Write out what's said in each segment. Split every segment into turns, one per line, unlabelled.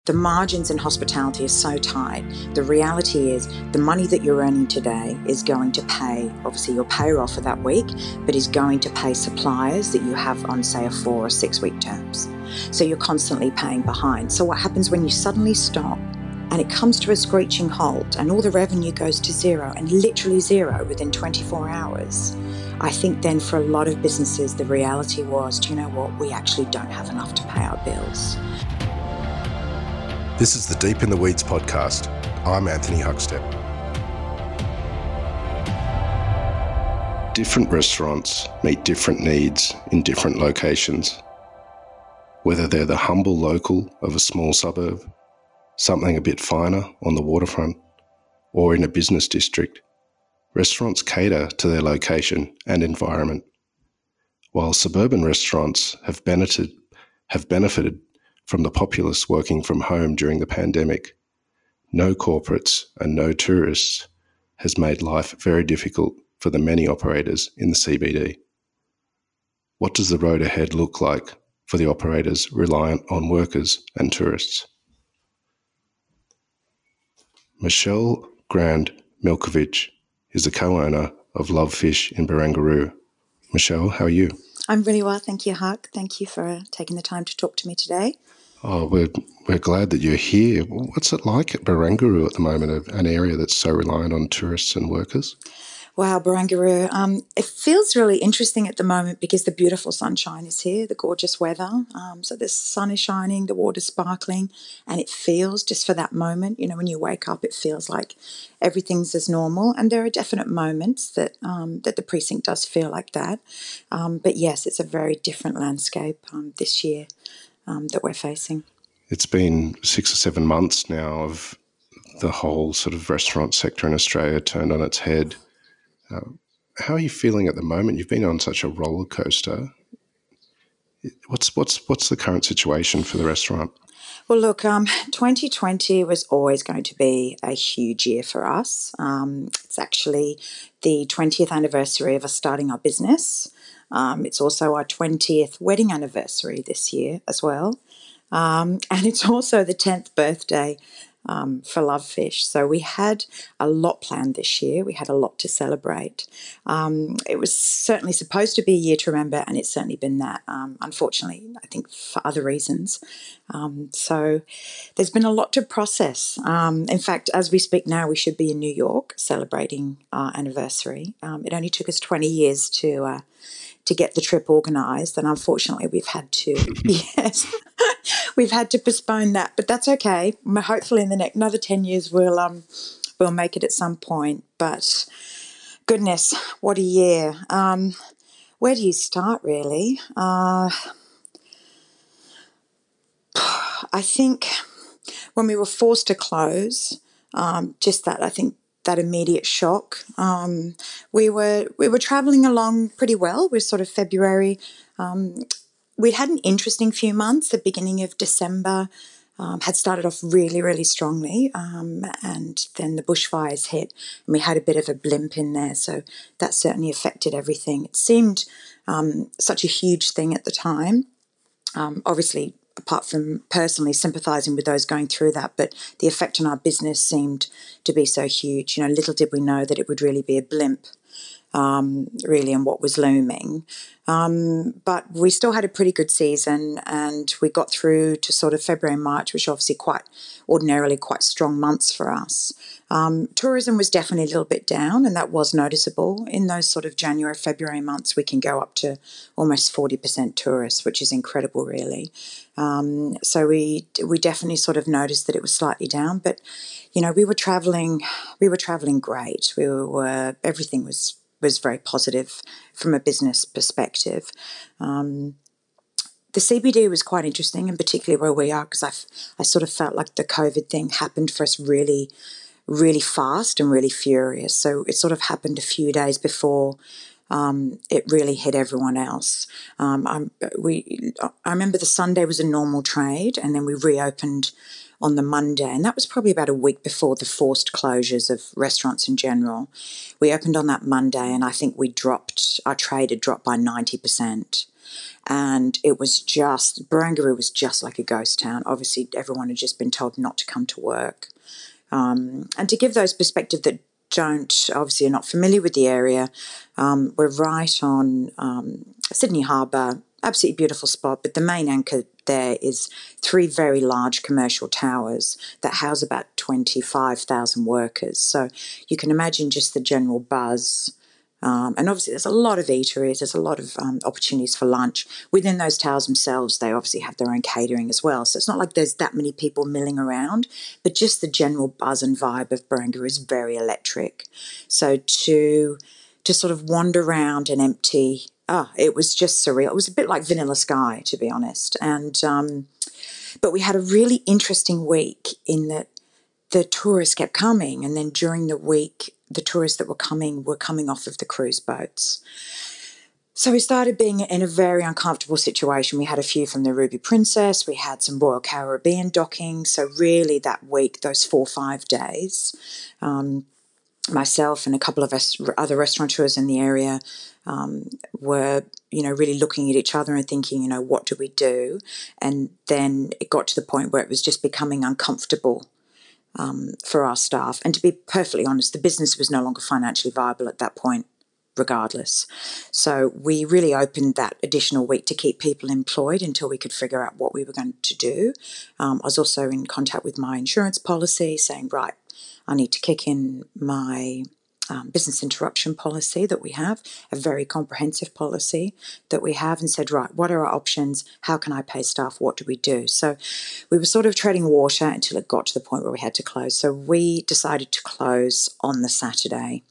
The margins in hospitality are so tight. The reality is the money that you're earning today is going to pay, obviously, your payroll for that week, but is going to pay suppliers that you have on, say, a 4 or 6 week terms. So you're constantly paying behind. So what happens when you suddenly stop and it comes to a screeching halt and all the revenue goes to zero, and literally zero within 24 hours? I think then for a lot of businesses, the reality was, do you know what? We actually don't have enough to pay our bills.
This is the Deep in the Weeds podcast. I'm Anthony Huckstep. Different restaurants meet different needs in different locations. Whether they're the humble local of a small suburb, something a bit finer on the waterfront, or in a business district, restaurants cater to their location and environment. While suburban restaurants have benefited from the populace working from home during the pandemic, no corporates and no tourists has made life very difficult for the many operators in the CBD. What does the road ahead look like for the operators reliant on workers and tourists? Michelle Grand Milkovich is the co-owner of Love Fish in Barangaroo. Michelle, how are you?
I'm really well, thank you, Huck. Thank you for taking the time to talk to me today.
Oh, we're glad that you're here. What's it like at Barangaroo at the moment, an area that's so reliant on tourists and workers?
Wow, Barangaroo. It feels really interesting at the moment because the beautiful sunshine is here, the gorgeous weather. So the sun is shining, the water's sparkling, and it feels just for that moment, you know, when you wake up, it feels like everything's as normal. And there are definite moments that that the precinct does feel like that. But yes, it's a very different landscape this year that we're facing.
It's been 6 or 7 months now of the whole sort of restaurant sector in Australia turned on its head. How are you feeling at the moment? You've been on such a roller coaster. What's the current situation for the restaurant?
Well, look, 2020 was always going to be a huge year for us. It's actually the 20th anniversary of us starting our business. It's also our 20th wedding anniversary this year as well. And it's also the 10th birthday for Love Fish. So we had a lot planned this year. We had a lot to celebrate. It was certainly supposed to be a year to remember, and it's certainly been that, unfortunately, I think for other reasons. So there's been a lot to process. In fact, as we speak now, we should be in New York celebrating our anniversary. It only took us 20 years to get the trip organised, and unfortunately we've had to yes we've had to postpone that, but that's okay. Hopefully in the next another 10 years we'll make it at some point. But goodness, what a year. Where do you start, really? I think when we were forced to close, just that, I think that immediate shock. We were travelling along pretty well. We're sort of February. We'd had an interesting few months. The beginning of December had started off really, really strongly, and then the bushfires hit, and we had a bit of a blimp in there. So that certainly affected everything. It seemed such a huge thing at the time. Obviously, apart from personally sympathising with those going through that, but the effect on our business seemed to be so huge. You know, little did we know that it would really be a blimp, really, and what was looming. But we still had a pretty good season, and we got through to sort of February and March, which are obviously ordinarily quite strong months for us. Tourism was definitely a little bit down, and that was noticeable. In those sort of January, February months, we can go up to almost 40% tourists, which is incredible, really. So we definitely sort of noticed that it was slightly down, but you know, we were traveling great. Everything was very positive from a business perspective. The CBD was quite interesting, and particularly where we are, because I sort of felt like the COVID thing happened for us really, really fast and really furious. So it sort of happened a few days before it really hit everyone else. I remember the Sunday was a normal trade, and then we reopened on the Monday, and that was probably about a week before the forced closures of restaurants in general. We opened on that Monday, and I think our trade had dropped by 90%. And it was just, Barangaroo was just like a ghost town. Obviously, everyone had just been told not to come to work. And to give those perspective that obviously are not familiar with the area, we're right on Sydney Harbour, absolutely beautiful spot, but the main anchor there is 3 very large commercial towers that house about 25,000 workers. So you can imagine just the general buzz. And obviously there's a lot of eateries, there's a lot of opportunities for lunch. Within those towers themselves, they obviously have their own catering as well. So it's not like there's that many people milling around, but just the general buzz and vibe of Barangaroo is very electric. So to sort of wander around and empty, it was just surreal. It was a bit like Vanilla Sky, to be honest. And but we had a really interesting week in that the tourists kept coming, and then during the week, the tourists that were coming off of the cruise boats. So we started being in a very uncomfortable situation. We had a few from the Ruby Princess, we had some Royal Caribbean docking. So really that week, those 4 or 5 days, myself and a couple of other restaurateurs in the area were, really looking at each other and thinking, what do we do? And then it got to the point where it was just becoming uncomfortable for our staff. And to be perfectly honest, the business was no longer financially viable at that point, regardless. So we really opened that additional week to keep people employed until we could figure out what we were going to do. I was also in contact with my insurance policy saying, right, I need to kick in my business interruption policy that we have, a very comprehensive policy that we have, and said, right, what are our options? How can I pay staff? What do we do? So we were sort of treading water until it got to the point where we had to close. So we decided to close on the Saturday.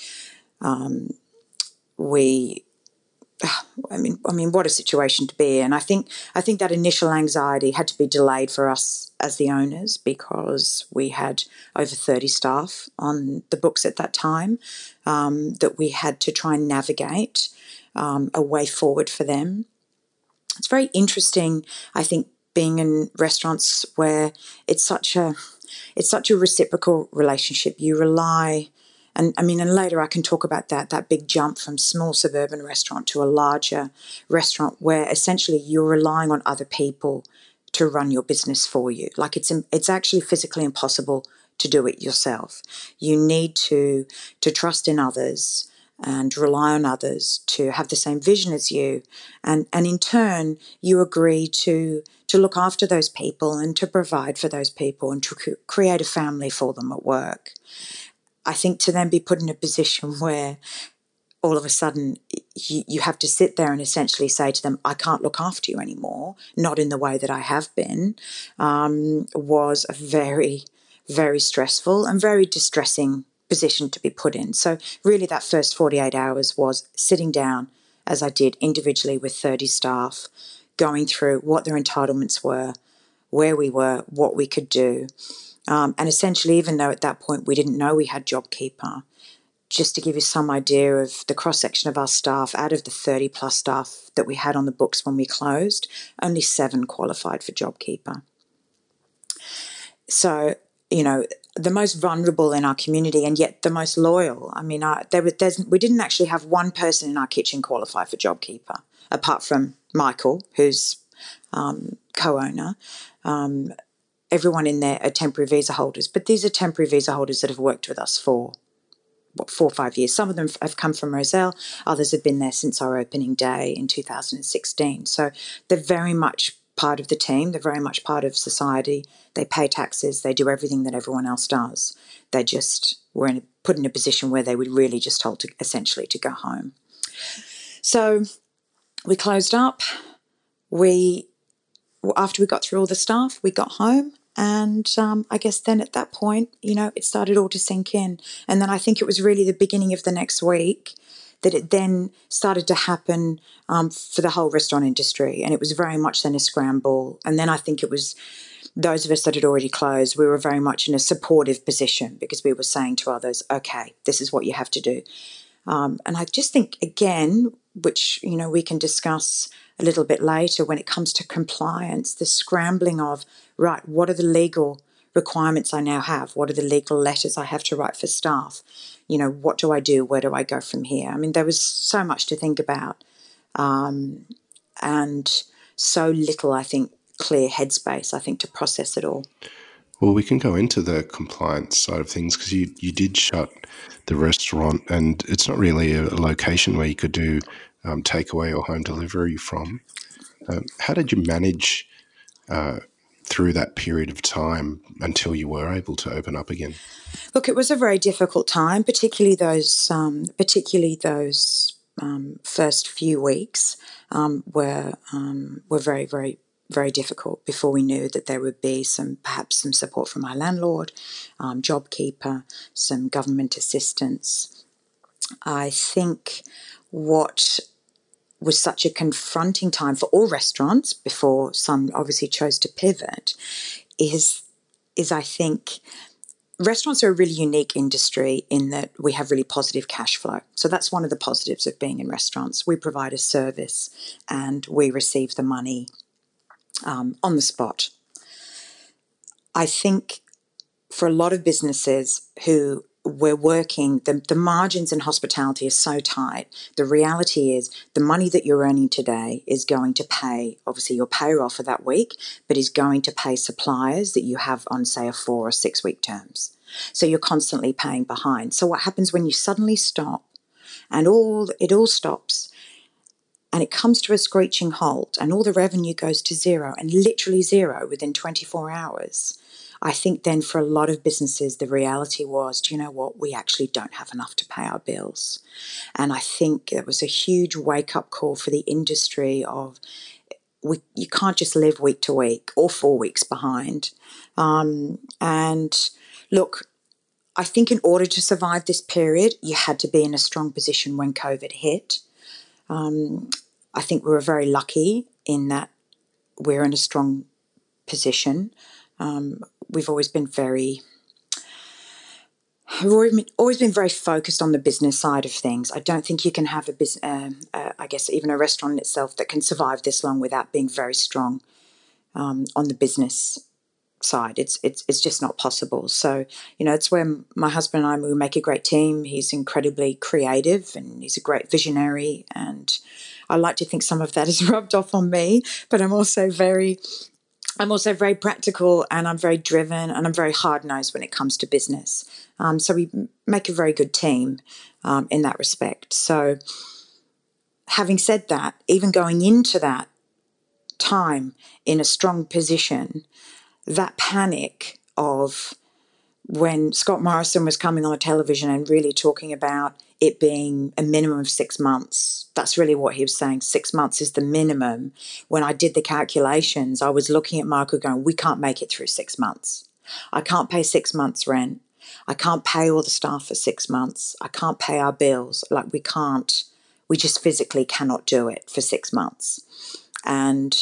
What a situation to be in. I think that initial anxiety had to be delayed for us as the owners because we had over 30 staff on the books at that time that we had to try and navigate a way forward for them. It's very interesting, I think, being in restaurants where it's such a reciprocal relationship. You rely. And later I can talk about that big jump from small suburban restaurant to a larger restaurant where essentially you're relying on other people to run your business for you. Like it's actually physically impossible to do it yourself. You need to trust in others and rely on others to have the same vision as you. And in turn, you agree to look after those people and to provide for those people and to create a family for them at work. I think to then be put in a position where all of a sudden you have to sit there and essentially say to them, I can't look after you anymore, not in the way that I have been, was a very, very stressful and very distressing position to be put in. So really that first 48 hours was sitting down, as I did individually with 30 staff, going through what their entitlements were, where we were, what we could do. And essentially, even though at that point we didn't know we had JobKeeper, just to give you some idea of the cross-section of our staff, out of the 30-plus staff that we had on the books when we closed, only 7 qualified for JobKeeper. So, the most vulnerable in our community and yet the most loyal. We didn't actually have one person in our kitchen qualify for JobKeeper, apart from Michael, who's co-owner. Everyone in there are temporary visa holders, but these are temporary visa holders that have worked with us for 4 or 5 years. Some of them have come from Rozelle, others have been there since our opening day in 2016. So they're very much part of the team, they're very much part of society, they pay taxes, they do everything that everyone else does. They just were put in a position where they were really just told essentially to go home. So we closed up, after we got through all the staff, we got home, and I guess then at that point, it started all to sink in. And then I think it was really the beginning of the next week that it then started to happen for the whole restaurant industry, and it was very much then a scramble. And then I think it was those of us that had already closed, we were very much in a supportive position because we were saying to others, okay, this is what you have to do. And I just think, again, which, we can discuss a little bit later, when it comes to compliance, the scrambling of, right, what are the legal requirements I now have? What are the legal letters I have to write for staff? What do I do? Where do I go from here? I mean, there was so much to think about, and so little, I think, clear headspace, I think, to process it all.
Well, we can go into the compliance side of things, because you did shut the restaurant, and it's not really a location where you could do takeaway or home delivery from. How did you manage through that period of time until you were able to open up again?
Look, it was a very difficult time, particularly those first few weeks were very, very, very difficult before we knew that there would be perhaps some support from our landlord, JobKeeper, some government assistance. I think what was such a confronting time for all restaurants, before some obviously chose to pivot, is I think restaurants are a really unique industry in that we have really positive cash flow. So that's one of the positives of being in restaurants. We provide a service and we receive the money on the spot. I think for a lot of businesses who we're working, the margins in hospitality are so tight. The reality is the money that you're earning today is going to pay, obviously, your payroll for that week, but is going to pay suppliers that you have on, say, a 4 or 6 week terms. So you're constantly paying behind. So what happens when you suddenly stop and it all stops and it comes to a screeching halt and all the revenue goes to zero, and literally zero within 24 hours? I think then for a lot of businesses, the reality was, do you know what? We actually don't have enough to pay our bills. And I think it was a huge wake-up call for the industry of you can't just live week to week or 4 weeks behind. And look, I think in order to survive this period, you had to be in a strong position when COVID hit. I think we were very lucky in that we're in a strong position. We've always been very focused on the business side of things. I don't think you can have a business, I guess even a restaurant in itself, that can survive this long without being very strong on the business side. It's just not possible. So, it's where my husband and I, we make a great team. He's incredibly creative and he's a great visionary. And I like to think some of that is rubbed off on me, but I'm also very practical, and I'm very driven, and I'm very hard-nosed when it comes to business. So we make a very good team in that respect. So having said that, even going into that time in a strong position, that panic of when Scott Morrison was coming on the television and really talking about it being a minimum of 6 months, that's really what he was saying. 6 months is the minimum. When I did the calculations, I was looking at Michael going, we can't make it through 6 months. I can't pay 6 months rent. I can't pay all the staff for 6 months. I can't pay our bills. We just physically cannot do it for 6 months. And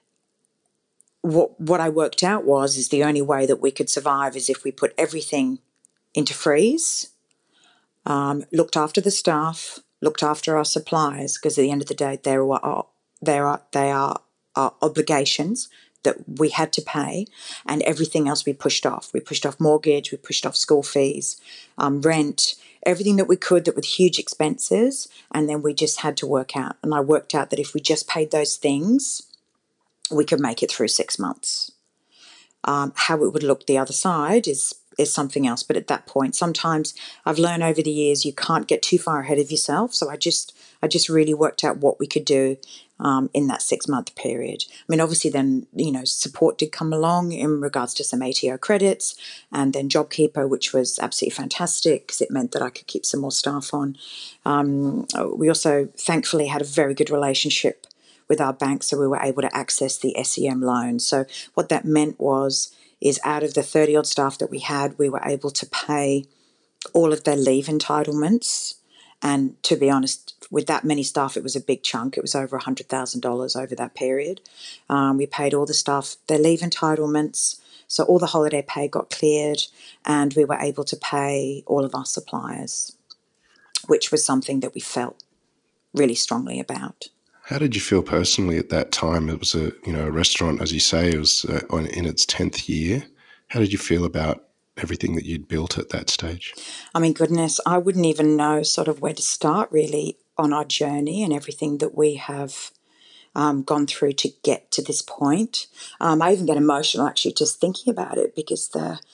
what I worked out is the only way that we could survive is if we put everything into freeze, looked after the staff, looked after our suppliers, because at the end of the day, they are our obligations that we had to pay, and everything else we pushed off. We pushed off mortgage, we pushed off school fees, rent, everything that we could that with huge expenses, and then we just had to work out. And I worked out that if we just paid those things, we could make it through 6 months. How it would look the other side is something else. But at that point, sometimes I've learned over the years you can't get too far ahead of yourself. So I just really worked out what we could do in that 6 month period. I mean, obviously then, support did come along in regards to some ATO credits, and then JobKeeper, which was absolutely fantastic because it meant that I could keep some more staff on. We also thankfully had a very good relationship with our bank, so we were able to access the SEM loan. So what that meant is out of the 30 odd staff that we had, we were able to pay all of their leave entitlements. And to be honest, with that many staff, it was a big chunk. It was over $100,000 over that period. We paid all the staff their leave entitlements. So all the holiday pay got cleared, and we were able to pay all of our suppliers, which was something that we felt really strongly about.
How did you feel personally at that time? It was a restaurant, as you say, it was in its 10th year. How did you feel about everything that you'd built at that stage?
I mean, goodness, I wouldn't even know sort of where to start really on our journey and everything that we have gone through to get to this point. I even get emotional actually just thinking about it because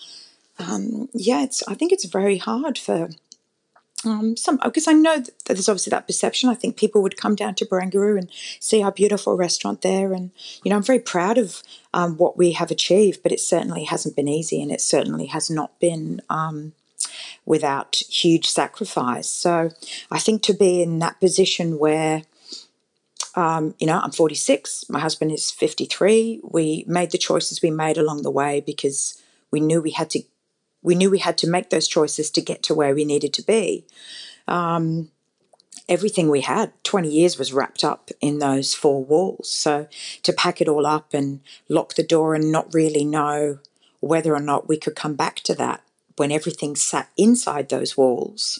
I think it's very hard for some, because I know that there's obviously that perception. I think people would come down to Barangaroo and see our beautiful restaurant there, and I'm very proud of what we have achieved. But it certainly hasn't been easy, and it certainly has not been without huge sacrifice. So I think to be in that position where I'm 46, my husband is 53. We made the choices we made along the way because we knew we had to make those choices to get to where we needed to be. Everything we had, 20 years, was wrapped up in those four walls. So to pack it all up and lock the door and not really know whether or not we could come back to that when everything sat inside those walls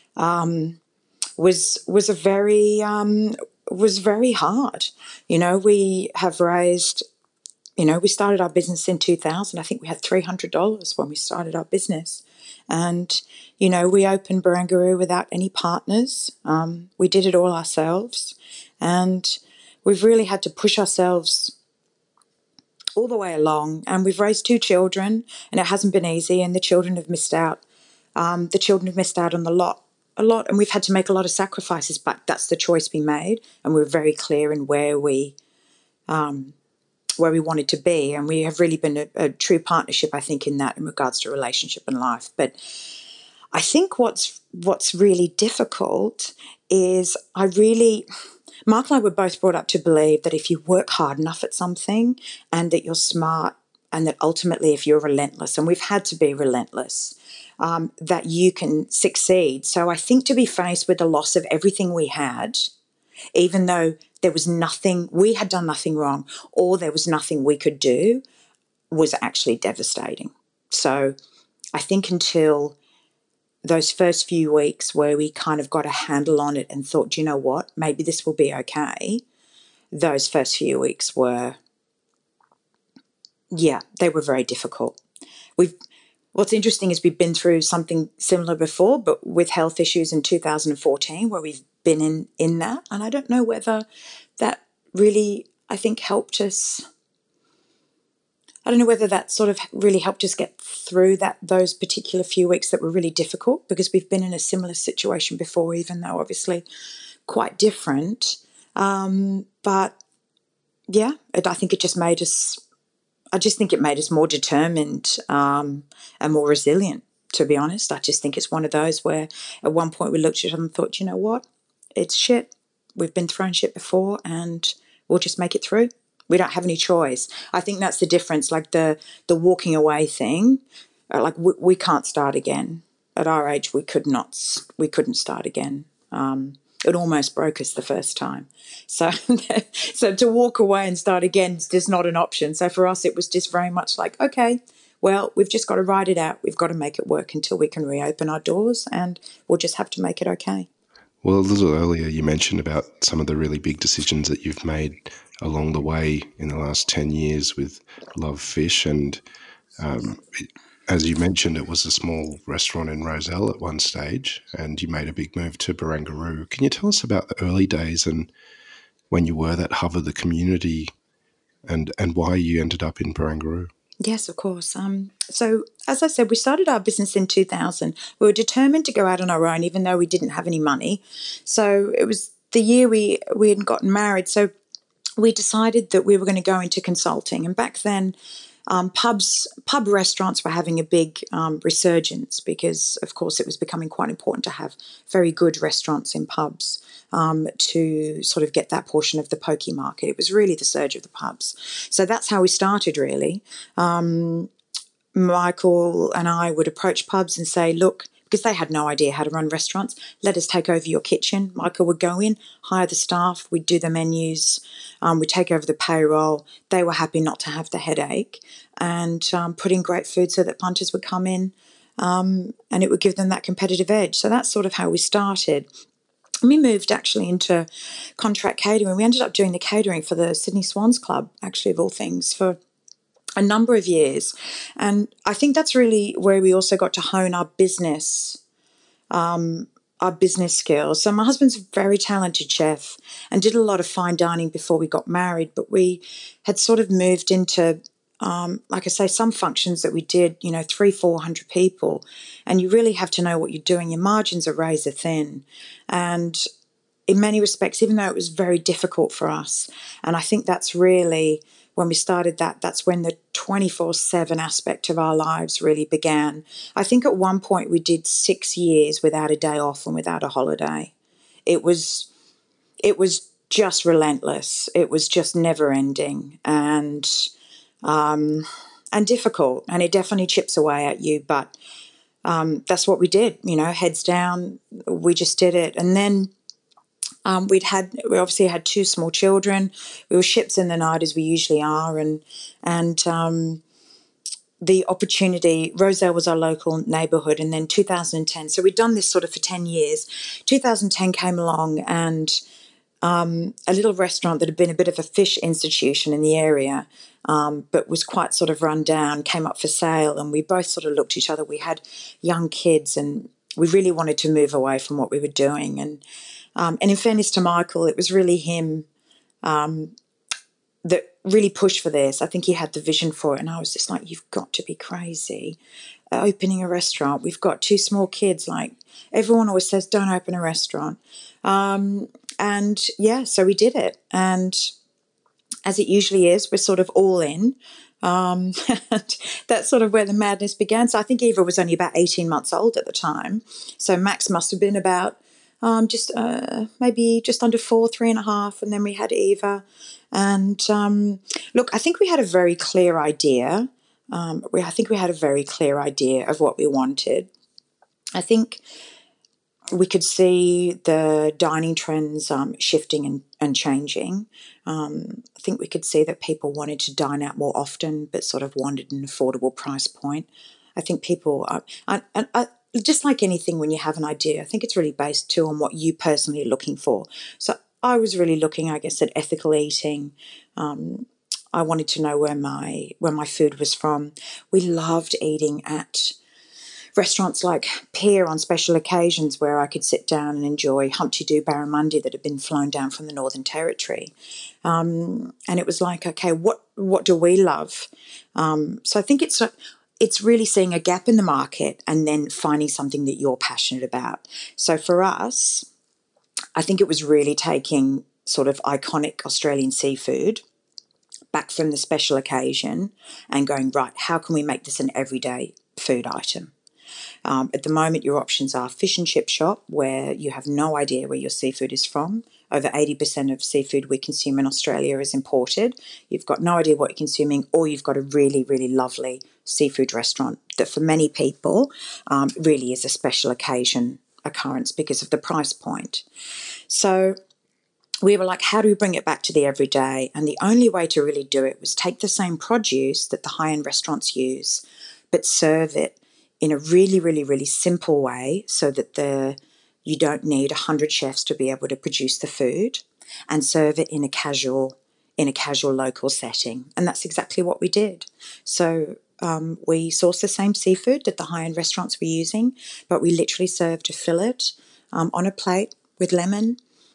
was very hard. We have raised. We started our business in 2000. I think we had $300 when we started our business. And, we opened Barangaroo without any partners. We did it all ourselves. And we've really had to push ourselves all the way along. And we've raised two children, and it hasn't been easy. And the children have missed out. The children have missed out on a lot. And we've had to make a lot of sacrifices, but that's the choice we made. And we're very clear in where we wanted to be, and we have really been a true partnership, I think, in regards to relationship and life. But I think what's really difficult is Mark and I were both brought up to believe that if you work hard enough at something and that you're smart and that ultimately if you're relentless, and we've had to be relentless, that you can succeed. So I think to be faced with the loss of everything we had, even though there was nothing, we had done nothing wrong, or there was nothing we could do, was actually devastating. So I think until those first few weeks where we kind of got a handle on it and thought, you know what, maybe this will be okay, those first few weeks were, they were very difficult. What's interesting is we've been through something similar before, but with health issues in 2014, where we've been in that. And I don't know whether that really, I think, helped us. I don't know whether that sort of really helped us get through those particular few weeks that were really difficult, because we've been in a similar situation before, even though obviously quite different. But yeah, I think it just made us. I just think it made us more determined and more resilient, to be honest. I just think it's one of those where at one point we looked at it and thought, you know what, it's shit. We've been thrown shit before and we'll just make it through. We don't have any choice. I think that's the difference, like the walking away thing. Like we can't start again. At our age, we couldn't start again. It almost broke us the first time. So to walk away and start again is just not an option. So for us, it was just very much like, okay, well, we've just got to ride it out. We've got to make it work until we can reopen our doors, and we'll just have to make it okay.
Well, a little earlier you mentioned about some of the really big decisions that you've made along the way in the last 10 years with Love Fish, and as you mentioned, it was a small restaurant in Rozelle at one stage, and you made a big move to Barangaroo. Can you tell us about the early days and when you were that hub of the community, and why you ended up in Barangaroo?
Yes, of course. So, as I said, we started our business in 2000. We were determined to go out on our own, even though we didn't have any money. So it was the year we had gotten married. So we decided that we were going to go into consulting. And back then, pub restaurants were having a big resurgence because, of course, it was becoming quite important to have very good restaurants in pubs to sort of get that portion of the poke market. It was really the surge of the pubs. So that's how we started, really. Michael and I would approach pubs and say, look, because they had no idea how to run restaurants, let us take over your kitchen. Michael would go in, hire the staff, we'd do the menus, we'd take over the payroll. They were happy not to have the headache, and put in great food so that punters would come in and it would give them that competitive edge. So that's sort of how we started. we moved actually into contract catering. We ended up doing the catering for the Sydney Swans Club, actually, of all things, for a number of years. And I think that's really where we also got to hone our business skills. So my husband's a very talented chef and did a lot of fine dining before we got married, but we had sort of moved into, like I say, some functions that we did, 300-400 people, and you really have to know what you're doing. Your margins are razor thin. And in many respects, even though it was very difficult for us, and I think that's really when we started that's when the 24/7 aspect of our lives really began. I think at one point we did 6 years without a day off and without a holiday. It was just relentless. It was just never ending and difficult, and it definitely chips away at you. But that's what we did, heads down. We just did it, and then we obviously had 2 small children. We were ships in the night as we usually are, and the opportunity. Roselle was our local neighbourhood, and then 2010. So we'd done this sort of for 10 years. 2010 came along, and a little restaurant that had been a bit of a fish institution in the area, but was quite sort of run down, came up for sale, and we both sort of looked at each other. We had young kids, and we really wanted to move away from what we were doing. And in fairness to Michael, it was really him that really pushed for this. I think he had the vision for it, and I was just like, you've got to be crazy. Opening a restaurant. We've got 2 small kids. Like, everyone always says, don't open a restaurant. And yeah, so we did it. And as it usually is, we're sort of all in. And that's sort of where the madness began. So I think Eva was only about 18 months old at the time. So Max must have been about maybe just under 4, 3.5. And then we had Eva. And look, I think we had a very clear idea. I think we had a very clear idea of what we wanted. I think we could see the dining trends shifting and changing. I think we could see that people wanted to dine out more often, but sort of wanted an affordable price point. I think people, just like anything when you have an idea, I think it's really based too on what you personally are looking for. So I was really looking, I guess, at ethical eating. I wanted to know where my food was from. We loved eating at restaurants like Pier on special occasions, where I could sit down and enjoy Humpty Doo barramundi that had been flown down from the Northern Territory. And it was like, okay, what do we love? So I think it's really seeing a gap in the market and then finding something that you're passionate about. So for us, I think it was really taking sort of iconic Australian seafood back from the special occasion and going, right, how can we make this an everyday food item? At the moment, your options are fish and chip shop, where you have no idea where your seafood is from. Over 80% of seafood we consume in Australia is imported. You've got no idea what you're consuming, or you've got a really, really lovely seafood restaurant that for many people really is a special occasion occurrence because of the price point. So we were like, how do we bring it back to the everyday? And the only way to really do it was take the same produce that the high-end restaurants use, but serve it in a really, really, really simple way, so that you don't need 100 chefs to be able to produce the food, and serve it in a casual local setting. And that's exactly what we did. So we sourced the same seafood that the high-end restaurants were using, but we literally served a fillet on a plate with lemon.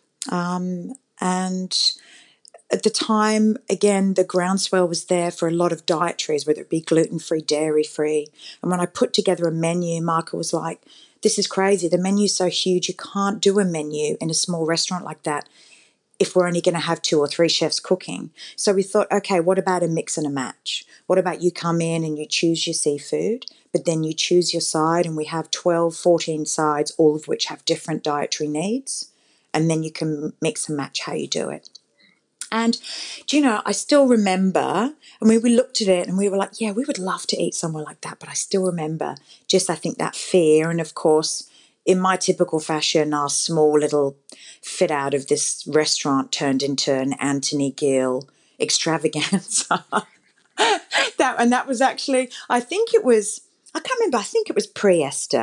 And at the time, again, the groundswell was there for a lot of dietaries, whether it be gluten-free, dairy-free. And when I put together a menu, Michael was like, this is crazy. The menu's so huge, you can't do a menu in a small restaurant like that if we're only going to have 2 or 3 chefs cooking. So we thought, okay, what about a mix and a match? What about you come in and you choose your seafood, but then you choose your side, and we have 12, 14 sides, all of which have different dietary needs, and then you can mix and match how you do it. And, do you know, I still remember, we looked at it and we were like, yeah, we would love to eat somewhere like that. But I still remember just, I think, that fear. And, of course, in my typical fashion, our small little fit out of this restaurant turned into an Anthony Gill extravaganza. That was actually, I can't remember, I think it was pre-Esther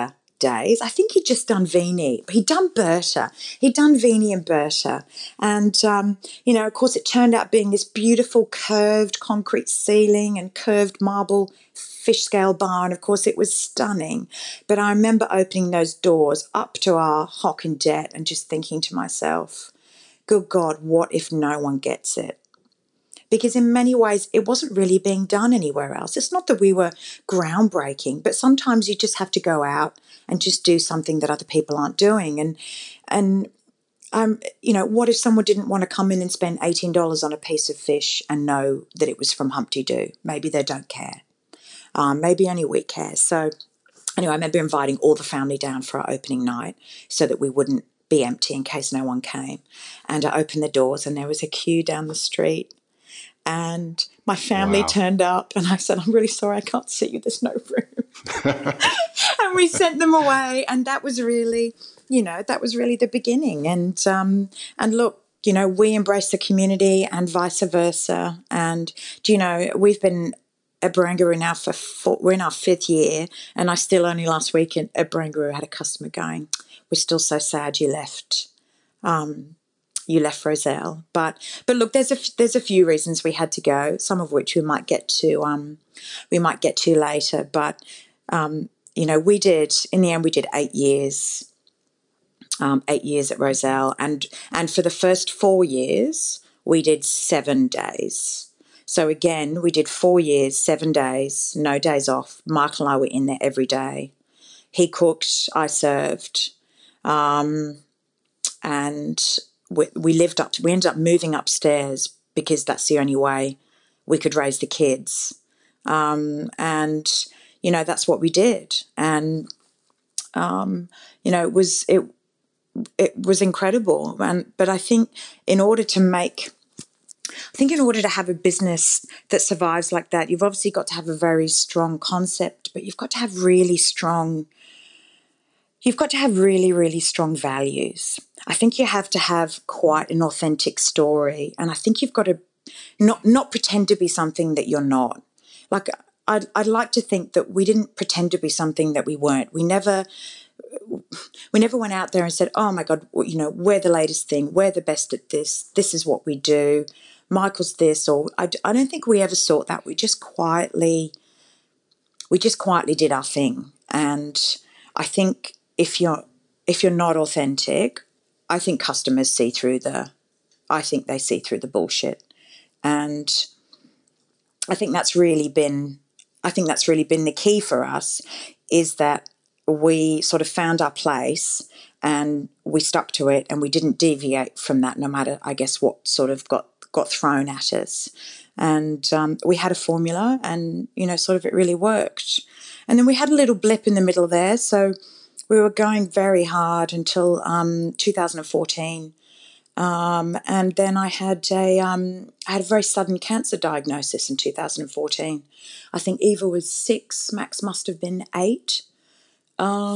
days. I think he'd just done Vini. He'd done Berta. He'd done Vini and Berta. And, of course, it turned out being this beautiful curved concrete ceiling and curved marble fish scale bar. And, of course, it was stunning. But I remember opening those doors up to our hock and debt and just thinking to myself, good God, what if no one gets it? Because in many ways, it wasn't really being done anywhere else. It's not that we were groundbreaking, but sometimes you just have to go out and just do something that other people aren't doing. And what if someone didn't want to come in and spend $18 on a piece of fish and know that it was from Humpty Doo? Maybe they don't care. Maybe only we care. So anyway, I remember inviting all the family down for our opening night so that we wouldn't be empty in case no one came. And I opened the doors and there was a queue down the street. And my family turned up and I said, I'm really sorry, I can't sit you, there's no room. And we sent them away. And that was really, the beginning. And look, we embrace the community and vice versa. And, we've been at Barangaroo now we're in our 5th year. And I still only last week at Barangaroo had a customer going, we're still so sad you left. You left Rozelle, but look, there's a few reasons we had to go. Some of which we might get to later. But we did 8 years. 8 years at Rozelle, and for the first 4 years we did 7 days. So again, we did 4 years, 7 days, no days off. Michael and I were in there every day. He cooked, I served, and we ended up moving upstairs because that's the only way we could raise the kids. That's what we did. And, it was incredible. But I think in order to have a business that survives like that, you've obviously got to have a very strong concept, but you've got to have really, really strong values. I think you have to have quite an authentic story. And I think you've got to not pretend to be something that you're not. Like, I'd like to think that we didn't pretend to be something that we weren't. We never went out there and said, oh my God, we're the latest thing. We're the best at this. This is what we do. Michael's this, or I don't think we ever thought that. We just quietly did our thing. And I think if you're not authentic, I think customers see through the bullshit. And I think that's really been the key for us, is that we sort of found our place and we stuck to it and we didn't deviate from that, no matter, I guess, what sort of got thrown at us. And we had a formula and, sort of it really worked. And then we had a little blip in the middle there. So we were going very hard until 2014. And then I had a very sudden cancer diagnosis in 2014. I think Eva was 6, Max must have been 8. A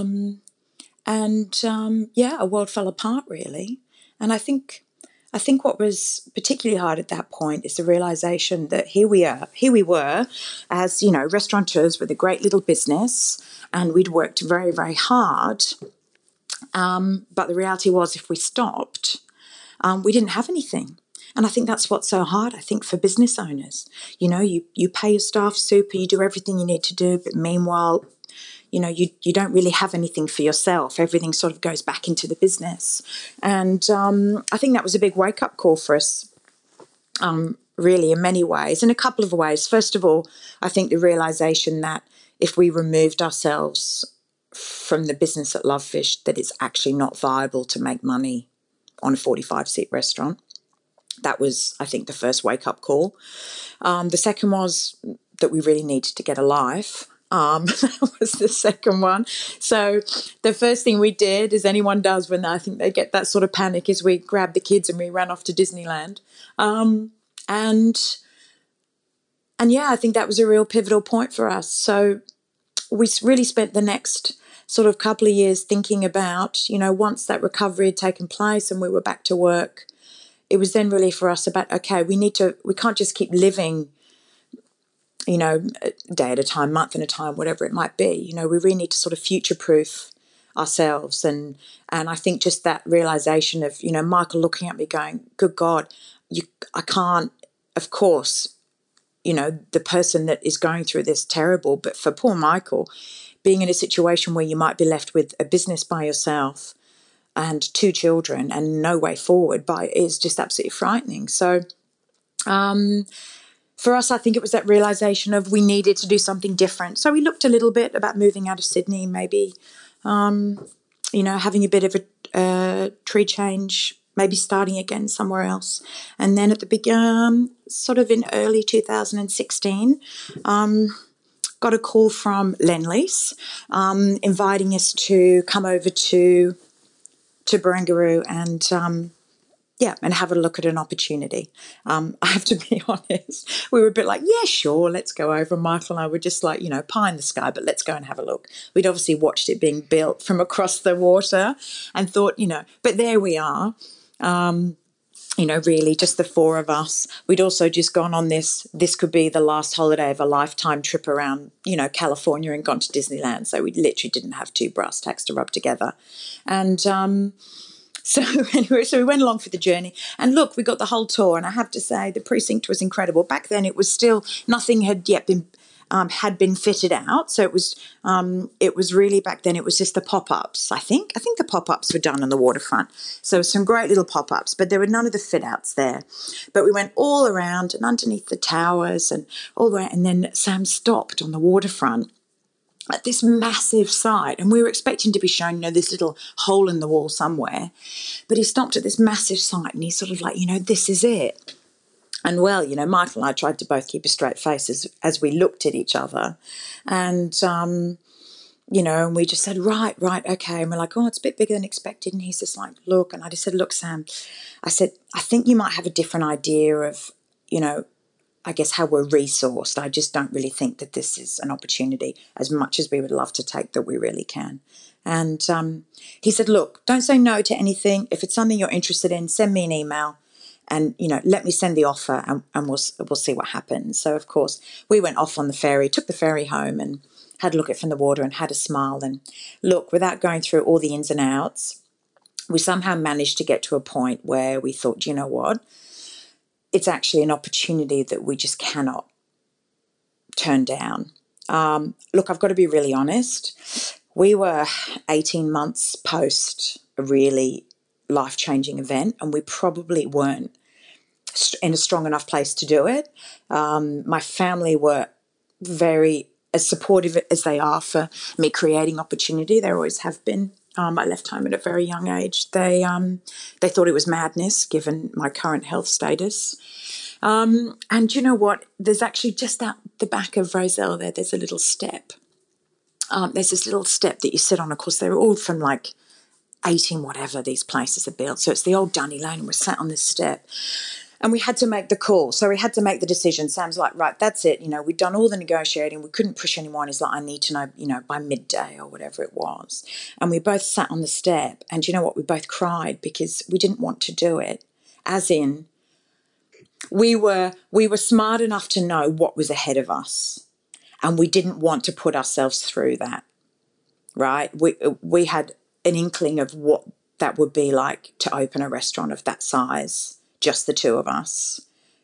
world fell apart, really. And I think what was particularly hard at that point is the realization that here we were as, restaurateurs with a great little business, and we'd worked very, very hard. But the reality was, if we stopped, we didn't have anything. And I think that's what's so hard, I think, for business owners. You pay your staff super, you do everything you need to do, but meanwhile, you don't really have anything for yourself. Everything sort of goes back into the business. And I think that was a big wake-up call for us, really, in many ways, in a couple of ways. First of all, I think the realization that if we removed ourselves from the business at Lovefish, that it's actually not viable to make money on a 45-seat restaurant. That was, I think, the first wake-up call. The second was that we really needed to get a life. That was the second one. So the first thing we did, as anyone does when I think they get that sort of panic, is we grabbed the kids and we ran off to Disneyland. I think that was a real pivotal point for us. So we really spent the next sort of couple of years thinking about, once that recovery had taken place and we were back to work, it was then really for us about, okay, we can't just keep living, a day at a time, month at a time, whatever it might be. We really need to sort of future-proof ourselves. And I think just that realization of, you know, Michael looking at me going, good God, I can't, of course, you know, the person that is going through this terrible, but for poor Michael, being in a situation where you might be left with a business by yourself and 2 children and no way forward is just absolutely frightening. So for us, I think it was that realization of we needed to do something different. So we looked a little bit about moving out of Sydney, maybe, you know, having a bit of a tree change, maybe starting again somewhere else. And then at the sort of in early 2016, got a call from Lendlease inviting us to come over to Barangaroo and and have a look at an opportunity. I have to be honest, we were a bit like, yeah, sure, let's go over. Michael and I were just like, you know, pie in the sky, but let's go and have a look. We'd obviously watched it being built from across the water and thought, you know, but there we are. You know, really just the 4 of us. We'd also just gone on this could be the last holiday of a lifetime trip around, you know, California and gone to Disneyland. So we literally didn't have 2 brass tacks to rub together. And so anyway, so we went along for the journey. And look, we got the whole tour. And I have to say, the precinct was incredible. Back then, it was still, nothing had yet been fitted out. So it was really, back then, it was just the pop-ups, I think. I think the pop-ups were done on the waterfront. So some great little pop-ups, but there were none of the fit-outs there. But we went all around and underneath the towers and all the way. And then Sam stopped on the waterfront at this massive site. And we were expecting to be shown, you know, this little hole in the wall somewhere. But he stopped at this massive site and he's sort of like, you know, this is it. And well, you know, Michael and I tried to both keep a straight face as we looked at each other. And, you know, and we just said, right, okay. And we're like, oh, it's a bit bigger than expected. And he's just like, look. And I just said, look, Sam, I said, I think you might have a different idea of, you know, I guess how we're resourced. I just don't really think that this is an opportunity as much as we would love to take that we really can. And he said, look, don't say no to anything. If it's something you're interested in, send me an email. And, you know, let me send the offer and we'll see what happens. So, of course, we went off on the ferry, took the ferry home and had a look at it from the water and had a smile. And look, without going through all the ins and outs, we somehow managed to get to a point where we thought, you know what, it's actually an opportunity that we just cannot turn down. Look, I've got to be really honest. We were 18 months post a really life-changing event and we probably weren't in a strong enough place to do it. My family were very as supportive as they are for me creating opportunity. They always have been. I left home at a very young age. They thought it was madness given my current health status. And you know what? There's actually just at the back of Rozelle there's a little step. There's this little step that you sit on. Of course, they were all from like 18 whatever these places are built. So it's the old Dunny Lane and we're sat on this step. And we had to make the call. So we had to make the decision. Sam's like, right, that's it. You know, we'd done all the negotiating. We couldn't push anymore. And he's like, I need to know, you know, by midday or whatever it was. And we both sat on the step. And you know what? We both cried because we didn't want to do it. As in, we were smart enough to know what was ahead of us. And we didn't want to put ourselves through that, right? We had an inkling of what that would be like to open a restaurant of that size, just the 2 of us.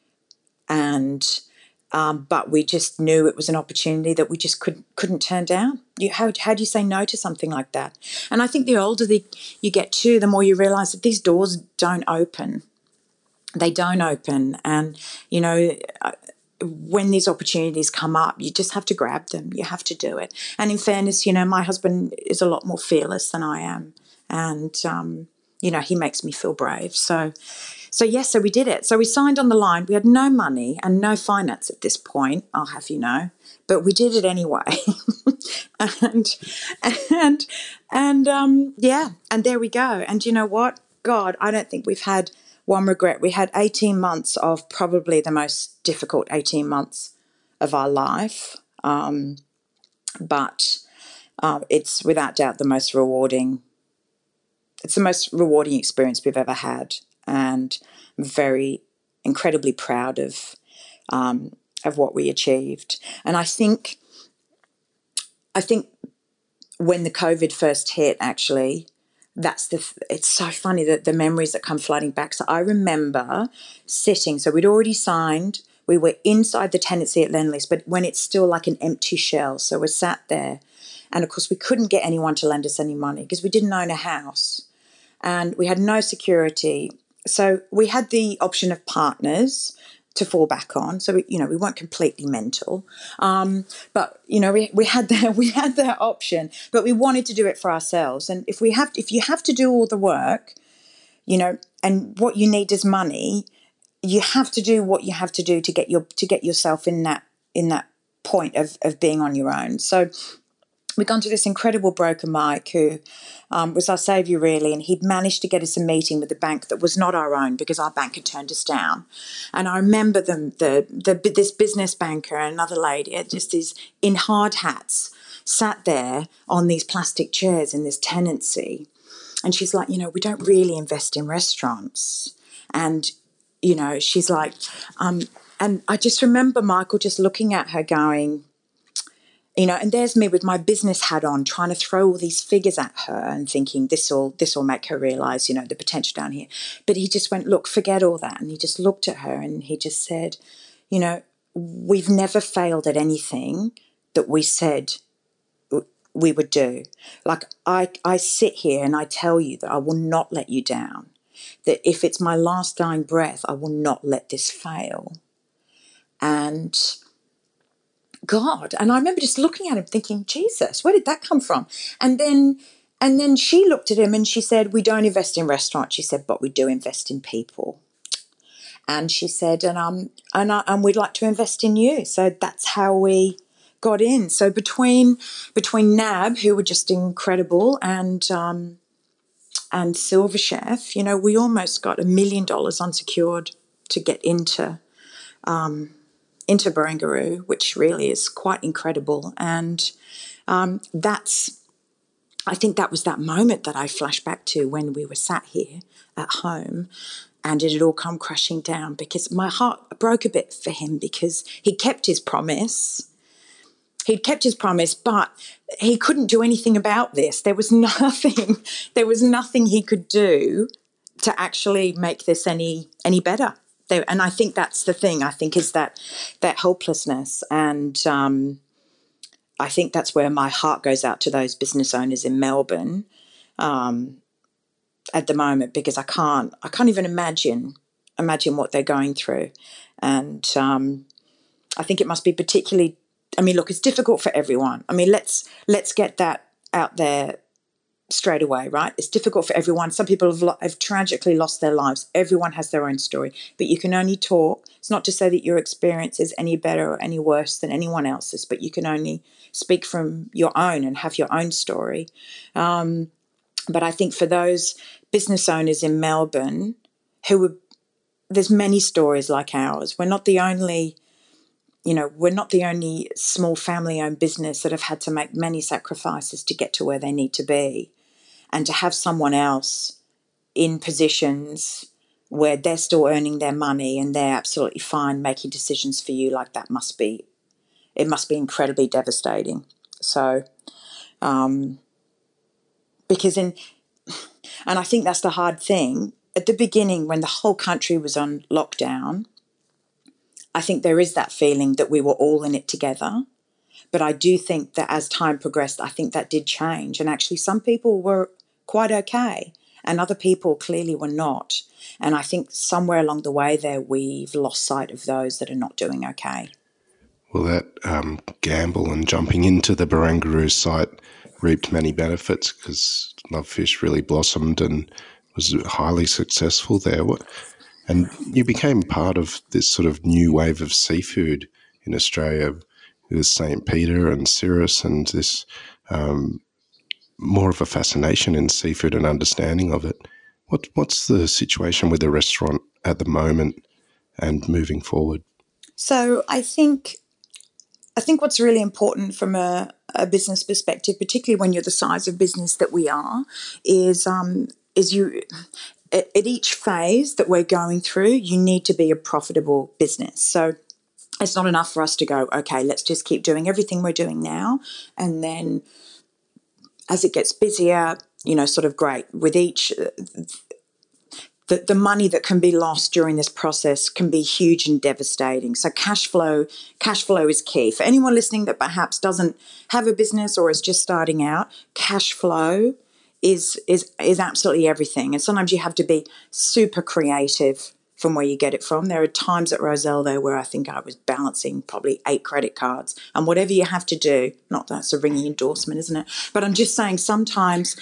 And but we just knew it was an opportunity that we just couldn't turn down. How do you say no to something like that? And I think the older you get too, the more you realise that these doors don't open. They don't open. And, you know, when these opportunities come up, you just have to grab them. You have to do it. And in fairness, you know, my husband is a lot more fearless than I am. And, you know, he makes me feel brave. So we did it. So we signed on the line. We had no money and no finance at this point, I'll have you know, but we did it anyway. and there we go. And you know what? God, I don't think we've had one regret. We had 18 months of probably the most difficult 18 months of our life. But it's without doubt the most rewarding. It's the most rewarding experience we've ever had. And I'm very incredibly proud of what we achieved. And I think when the COVID first hit, actually, it's so funny that the memories that come flooding back. So I remember sitting, so we'd already signed, we were inside the tenancy at Lendlease, but when it's still like an empty shell. So we're sat there, and of course we couldn't get anyone to lend us any money because we didn't own a house and we had no security. So we had the option of partners to fall back on. So we weren't completely mental, but we had that option. But we wanted to do it for ourselves. And if you have to do all the work, and what you need is money, you have to do what you have to do to get yourself in that point of being on your own. So we'd gone to this incredible broker, Mike, who was our saviour, really, and he'd managed to get us a meeting with a bank that was not our own because our bank had turned us down. And I remember this business banker and another lady, just these in hard hats, sat there on these plastic chairs in this tenancy. And she's like, we don't really invest in restaurants. And, she's like, and I just remember Michael just looking at her going, and there's me with my business hat on, trying to throw all these figures at her and thinking this will make her realise, the potential down here. But he just went, look, forget all that. And he just looked at her and he just said, we've never failed at anything that we said we would do. Like I sit here and I tell you that I will not let you down, that if it's my last dying breath, I will not let this fail. And God, and I remember just looking at him thinking, Jesus, where did that come from? And then she looked at him and she said, we don't invest in restaurants. She said, but we do invest in people. And she said, and we'd like to invest in you. So that's how we got in. So between NAB, who were just incredible, and Silver Chef, we almost got $1 million unsecured to get into Barangaroo, which really is quite incredible. And I think that was that moment that I flashed back to when we were sat here at home and it had all come crashing down, because my heart broke a bit for him because he kept his promise. He'd kept his promise, but he couldn't do anything about this. There was nothing he could do to actually make this any better. And I think that's the thing, I think, is that helplessness. And I think that's where my heart goes out to those business owners in Melbourne at the moment, because I can't even imagine what they're going through. And I think it must be particularly, look, it's difficult for everyone. Let's get that out there straight away, right? It's difficult for everyone. Some people have tragically lost their lives. Everyone has their own story, but you can only talk. It's not to say that your experience is any better or any worse than anyone else's, but you can only speak from your own and have your own story. But I think for those business owners in Melbourne there's many stories like ours. We're not the only small family-owned business that have had to make many sacrifices to get to where they need to be. And to have someone else in positions where they're still earning their money and they're absolutely fine making decisions for you like that must be incredibly devastating. So, and I think that's the hard thing. At the beginning, when the whole country was on lockdown, I think there is that feeling that we were all in it together. But I do think that as time progressed, I think that did change. And actually some people were quite okay and other people clearly were not. And I think somewhere along the way there, we've lost sight of those that are not doing okay.
Well, that gamble and jumping into the Barangaroo site reaped many benefits because Lovefish really blossomed and was highly successful there. And you became part of this sort of new wave of seafood in Australia with St. Peter and Cirrus, and this more of a fascination in seafood and understanding of it. What's the situation with the restaurant at the moment and moving forward?
So I think what's really important from a business perspective, particularly when you're the size of business that we are, is you at each phase that we're going through, you need to be a profitable business. So it's not enough for us to go, okay, let's just keep doing everything we're doing now, and then as it gets busier, sort of great with each. The money that can be lost during this process can be huge and devastating. So cash flow is key. For anyone listening that perhaps doesn't have a business or is just starting out, cash flow is absolutely everything. And sometimes you have to be super creative from where you get it from. There are times at Rozelle though where I think I was balancing probably 8 credit cards, and whatever you have to do, not that's a ringing endorsement, isn't it? But I'm just saying sometimes,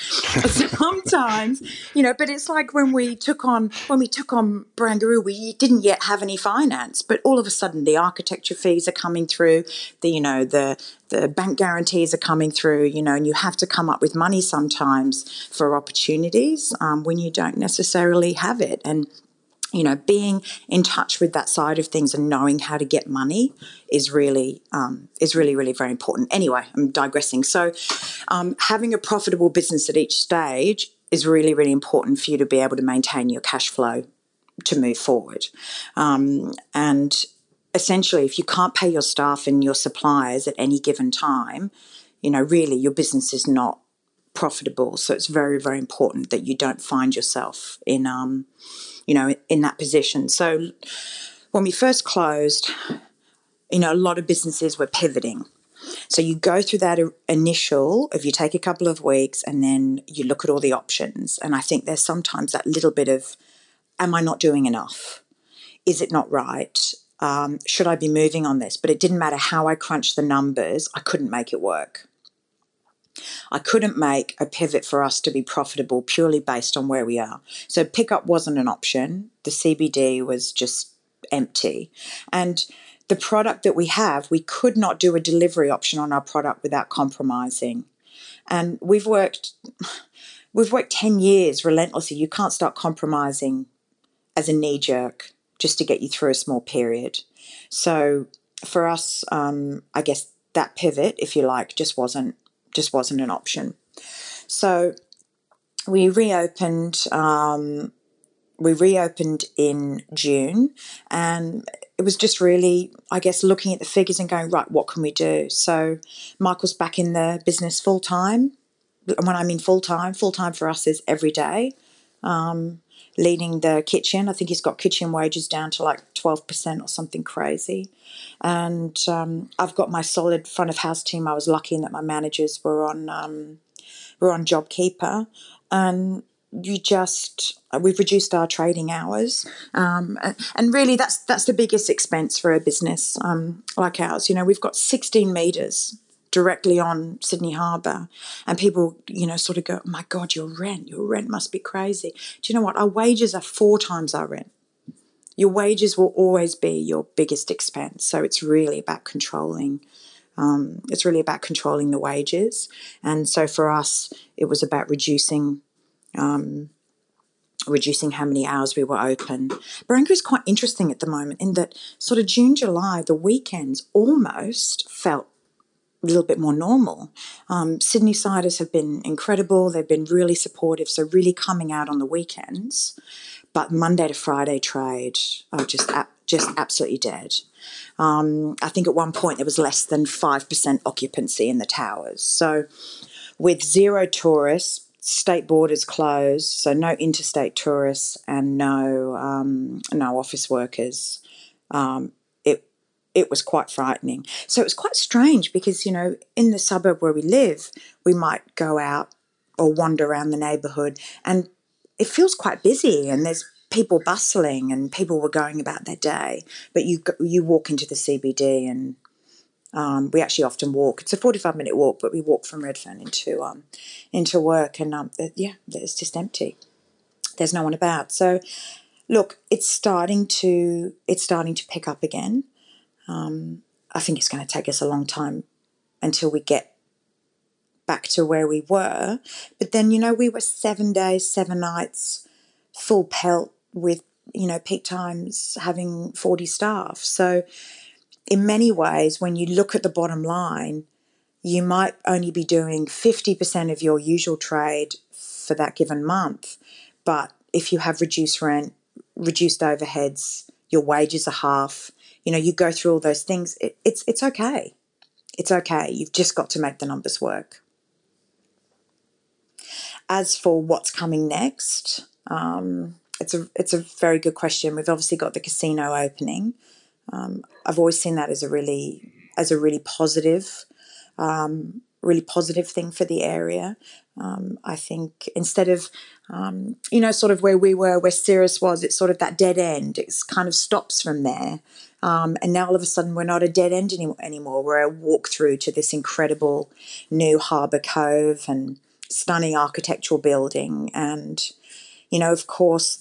but it's like when we took on Barangaroo, we didn't yet have any finance, but all of a sudden the architecture fees are coming through, the bank guarantees are coming through, and you have to come up with money sometimes for opportunities when you don't necessarily have it. And being in touch with that side of things and knowing how to get money is really, really very important. Anyway, I'm digressing. So having a profitable business at each stage is really, really important for you to be able to maintain your cash flow to move forward. And essentially, if you can't pay your staff and your suppliers at any given time, really your business is not profitable. So it's very, very important that you don't find yourself in that position. So when we first closed, a lot of businesses were pivoting. So you go through that initial, if you take a couple of weeks and then you look at all the options. And I think there's sometimes that little bit of, am I not doing enough? Is it not right? Should I be moving on this? But it didn't matter how I crunched the numbers, I couldn't make it work. I couldn't make a pivot for us to be profitable purely based on where we are. So pickup wasn't an option. The CBD was just empty. And the product that we have, we could not do a delivery option on our product without compromising. And we've worked 10 years relentlessly. You can't start compromising as a knee jerk just to get you through a small period. So for us, I guess that pivot, if you like, just wasn't an option. So we reopened in June, and it was just really, I guess, looking at the figures and going, right, what can we do? So Michael's back in the business full time. And when I mean full time for us is every day. Leading the kitchen. I think he's got kitchen wages down to like 12% or something crazy. And I've got my solid front of house team. I was lucky in that my managers were on JobKeeper, and we've reduced our trading hours, and really that's the biggest expense for a business like ours. We've got 16 metres directly on Sydney Harbour, and people, sort of go, oh my God, your rent must be crazy. Do you know what? Our wages are 4 times our rent. Your wages will always be your biggest expense. So it's really about controlling. The wages. And so for us, it was about reducing how many hours we were open. Barangaroo is quite interesting at the moment in that sort of June, July, the weekends almost felt a little bit more normal. Sydney Siders have been incredible. They've been really supportive, so really coming out on the weekends. But Monday to Friday trade are just absolutely dead. I think at one point there was less than 5% occupancy in the towers. So with 0 tourists, state borders closed, so no interstate tourists and no office workers, it was quite frightening. So it was quite strange because, in the suburb where we live, we might go out or wander around the neighbourhood and it feels quite busy and there's people bustling and people were going about their day. But you walk into the CBD and we actually often walk. It's a 45-minute walk, but we walk from Redfern into work and, it's just empty. There's no one about. So, look, it's starting to pick up again. I think it's going to take us a long time until we get back to where we were. But then, we were 7 days, 7 nights, full pelt with, peak times having 40 staff. So in many ways, when you look at the bottom line, you might only be doing 50% of your usual trade for that given month. But if you have reduced rent, reduced overheads, your wages are half, you go through all those things, it's okay. It's okay. You've just got to make the numbers work. as for what's coming next, it's a very good question. We've obviously got the casino opening. I've always seen that as a really positive, thing for the area. I think instead of, sort of where we were, where Cirrus was, it's sort of that dead end. It kind of stops from there. And now all of a sudden we're not a dead end anymore. We're a walk through to this incredible new harbour cove and stunning architectural building. And, of course,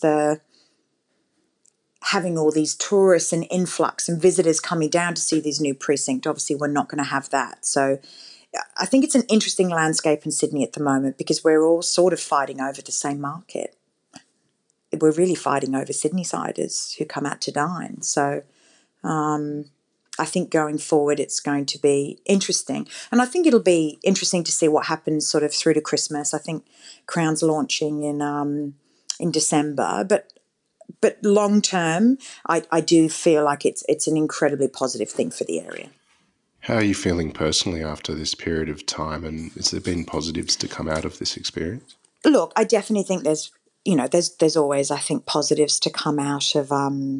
having all these tourists and influx and visitors coming down to see this new precinct, obviously we're not going to have that. So I think it's an interesting landscape in Sydney at the moment because we're all sort of fighting over the same market. We're really fighting over Sydney-siders who come out to dine. So I think going forward it's going to be interesting. And I think it'll be interesting to see what happens sort of through to Christmas. I think Crown's launching in December. But long term, I do feel like it's an incredibly positive thing for the area.
How are you feeling personally after this period of time, and has there been positives to come out of this experience?
Look, I definitely think there's always, I think, positives to come out of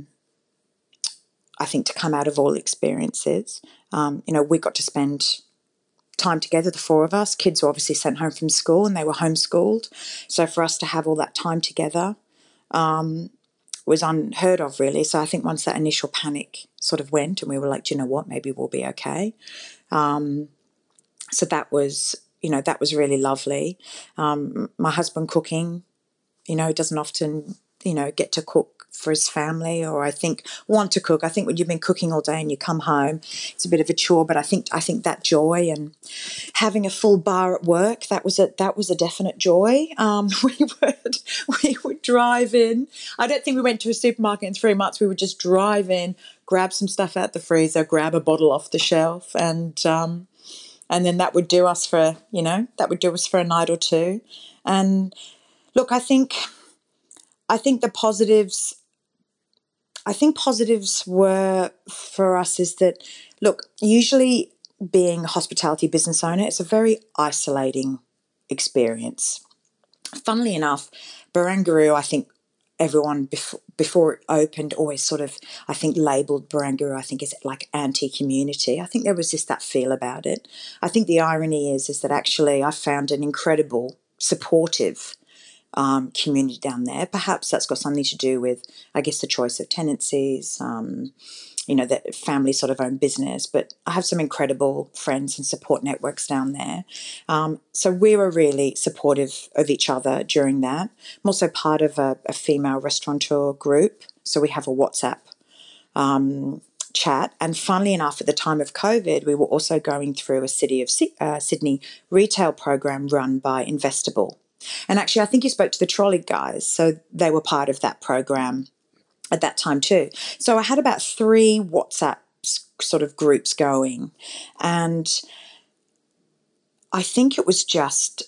all experiences. We got to spend time together, the four of us. Kids were obviously sent home from school and they were homeschooled. So for us to have all that time together was unheard of, really. So I think once that initial panic sort of went and we were like, do you know what, maybe we'll be okay. So that was really lovely. My husband cooking, doesn't often, get to cook for his family, or want to cook. I think when you've been cooking all day and you come home, it's a bit of a chore. But I think that joy and having a full bar at work, that was a definite joy. We would drive in. I don't think we went to a supermarket in 3 months. We would just drive in, grab some stuff out the freezer, grab a bottle off the shelf, and then that would do us for a night or two. And look, I think the positives. I think positives were for us is that, look, usually being a hospitality business owner, it's a very isolating experience. Funnily enough, Barangaroo, I think everyone before it opened always sort of, I think, labelled Barangaroo, I think, as like anti-community. I think there was just that feel about it. I think the irony is that actually I found an incredible, supportive community down there. Perhaps that's got something to do with, I guess, the choice of tenancies, that family sort of own business. But I have some incredible friends and support networks down there. So we were really supportive of each other during that. I'm also part of a female restaurateur group. So we have a WhatsApp chat. And funnily enough, at the time of COVID, we were also going through a City of Sydney retail program run by Investable. And actually, I think you spoke to the trolley guys, so they were part of that program at that time too. So I had about 3 WhatsApp sort of groups going, and I think it was just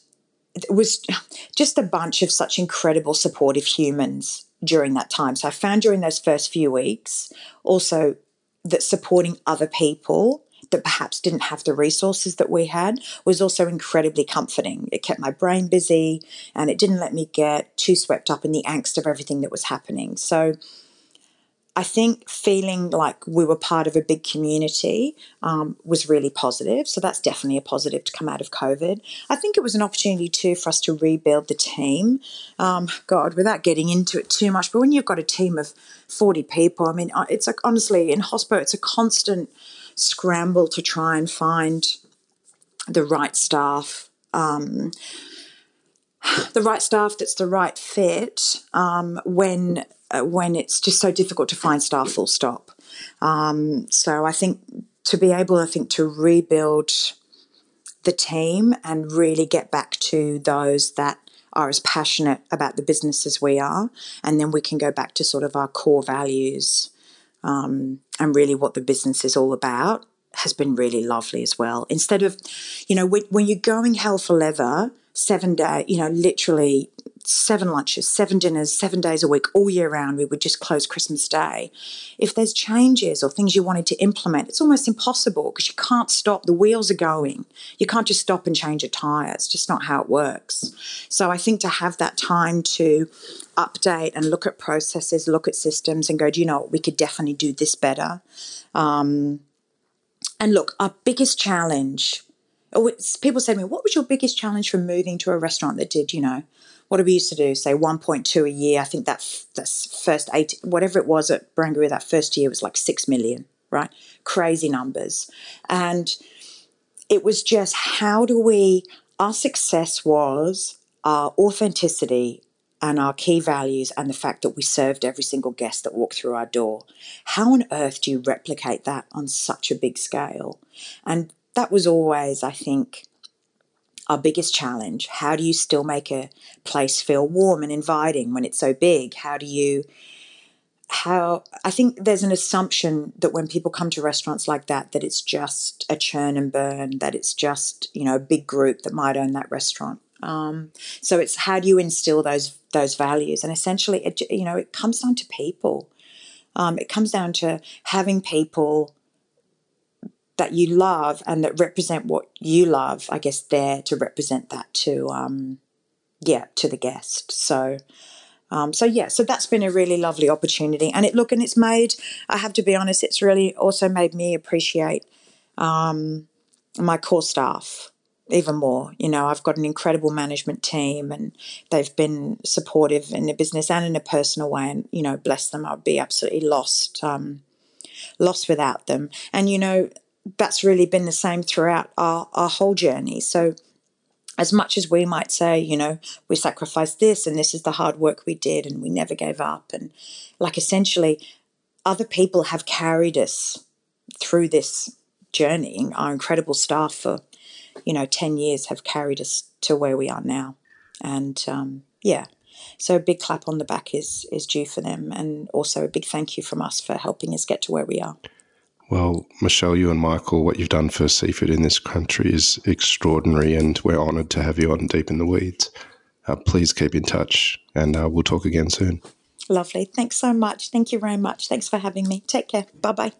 a bunch of such incredible supportive humans during that time. So I found during those first few weeks also that supporting other people that perhaps didn't have the resources that we had was also incredibly comforting. It kept my brain busy and it didn't let me get too swept up in the angst of everything that was happening. So I think feeling like we were part of a big community was really positive. So that's definitely a positive to come out of COVID. I think it was an opportunity too for us to rebuild the team. Without getting into it too much, but when you've got a team of 40 people, I mean, it's like, honestly, in hospo, it's a constant scramble to try and find the right staff, that's the right fit when it's just so difficult to find staff, full stop. So I think to be able, to rebuild the team and really get back to those that are as passionate about the business as we are, and then we can go back to sort of our core values and really what the business is all about, has been really lovely as well. Instead of, when you're going hell for leather, 7 days, literally 7 lunches, 7 dinners, 7 days a week, all year round. We would just close Christmas Day. If there's changes or things you wanted to implement, it's almost impossible because you can't stop. The wheels are going. You can't just stop and change a tyre. It's just not how it works. So I think to have that time to update and look at processes, look at systems and go, do you know what, we could definitely do this better. And look, our biggest challenge, people say to me, what was your biggest challenge from moving to a restaurant that did, what did we used to do? Say 1.2 a year. I think that's first 8, whatever it was at Barangaroo, that first year was like 6 million, right? Crazy numbers. And it was just our success was our authenticity and our key values and the fact that we served every single guest that walked through our door. How on earth do you replicate that on such a big scale? And that was always, I think, our biggest challenge. How do you still make a place feel warm and inviting when it's so big? I think there's an assumption that when people come to restaurants like that it's just a churn and burn, that it's just, a big group that might own that restaurant. So it's how do you instill those values? And essentially, it comes down to people. It comes down to having people that you love and that represent what you love, I guess, there to represent that to the guest. So that's been a really lovely opportunity. And it's made, I have to be honest, it's really also made me appreciate my core staff even more. I've got an incredible management team and they've been supportive in the business and in a personal way. And, bless them, I'd be absolutely lost without them. And, that's really been the same throughout our whole journey. So as much as we might say, we sacrificed this and this is the hard work we did and we never gave up. And essentially other people have carried us through this journey. Our incredible staff for, 10 years have carried us to where we are now. And so a big clap on the back is due for them. And also a big thank you from us for helping us get to where we are.
Well, Michelle, you and Michael, what you've done for seafood in this country is extraordinary, and we're honoured to have you on Deep in the Weeds. Please keep in touch, and we'll talk again soon.
Lovely. Thanks so much. Thank you very much. Thanks for having me. Take care. Bye-bye.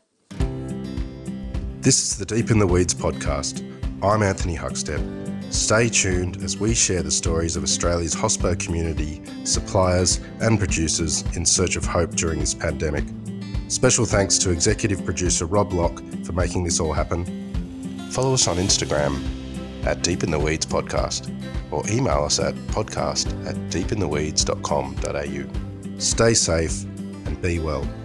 This is the Deep in the Weeds podcast. I'm Anthony Huckstep. Stay tuned as we share the stories of Australia's hospo community, suppliers and producers in search of hope during this pandemic. Special thanks to executive producer Rob Locke for making this all happen. Follow us on Instagram at Deep in the Weeds Podcast or email us at podcast@deepintheweeds.com.au. Stay safe and be well.